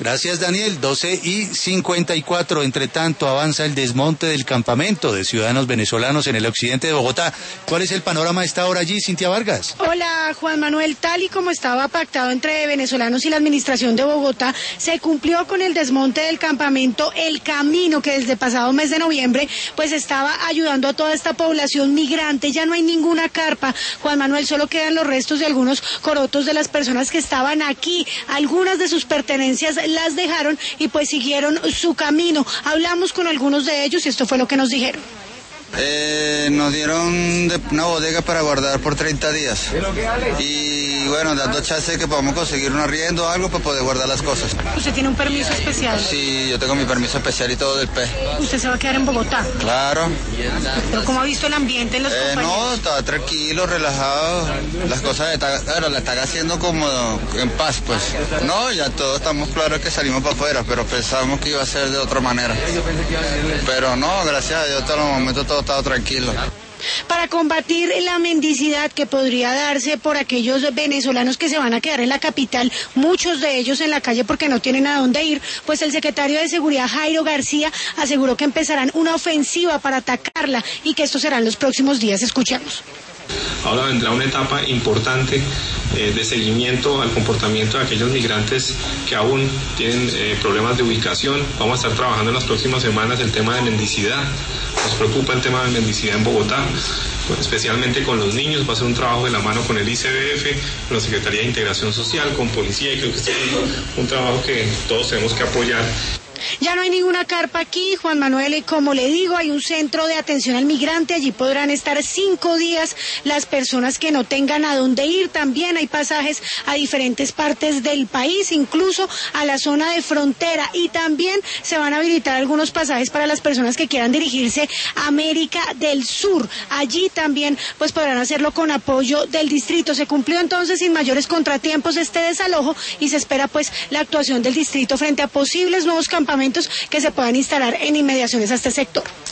Gracias, Daniel. 12:54. Entre tanto, avanza el desmonte del campamento de ciudadanos venezolanos en el occidente de Bogotá. ¿Cuál es el panorama a esta hora allí, Cintia Vargas? Hola, Juan Manuel. Tal y como estaba pactado entre venezolanos y la administración de Bogotá, se cumplió con el desmonte del campamento El Camino, que desde pasado mes de noviembre pues estaba ayudando a toda esta población migrante. Ya no hay ninguna carpa, Juan Manuel, solo quedan los restos de algunos corotos de las personas que estaban aquí. Algunas de sus pertenencias las dejaron y pues siguieron su camino. Hablamos con algunos de ellos y esto fue lo que nos dijeron. Nos dieron una bodega para guardar por 30 días y bueno, dando chance de que podamos conseguir un arriendo o algo para poder guardar las cosas. ¿Usted tiene un permiso especial? Sí, yo tengo mi permiso especial y todo del P. ¿Usted se va a quedar en Bogotá? Claro. ¿Pero cómo ha visto el ambiente en los compañeros? No, estaba tranquilo, relajado, las cosas la están haciendo como en paz, pues. No, ya todos estamos claros que salimos para afuera, pero pensábamos que iba a ser de otra manera. Pero no, gracias a Dios, hasta el momento todo estado tranquilo. Para combatir la mendicidad que podría darse por aquellos venezolanos que se van a quedar en la capital, muchos de ellos en la calle porque no tienen a dónde ir, pues el secretario de Seguridad, Jairo García, aseguró que empezarán una ofensiva para atacarla y que esto será en los próximos días. Escuchemos. Ahora vendrá una etapa importante de seguimiento al comportamiento de aquellos migrantes que aún tienen problemas de ubicación. Vamos a estar trabajando en las próximas semanas el tema de mendicidad. Nos preocupa el tema de mendicidad en Bogotá, especialmente con los niños. Va a ser un trabajo de la mano con el ICBF, con la Secretaría de Integración Social, con Policía, y creo que este es un trabajo que todos tenemos que apoyar. Ya no hay ninguna carpa aquí, Juan Manuel, y como le digo, hay un centro de atención al migrante, allí podrán estar 5 días las personas que no tengan a dónde ir. También hay pasajes a diferentes partes del país, incluso a la zona de frontera, y también se van a habilitar algunos pasajes para las personas que quieran dirigirse a América del Sur. Allí también pues podrán hacerlo con apoyo del distrito. Se cumplió entonces sin mayores contratiempos este desalojo y se espera pues la actuación del distrito frente a posibles nuevos campamentos que se puedan instalar en inmediaciones a este sector.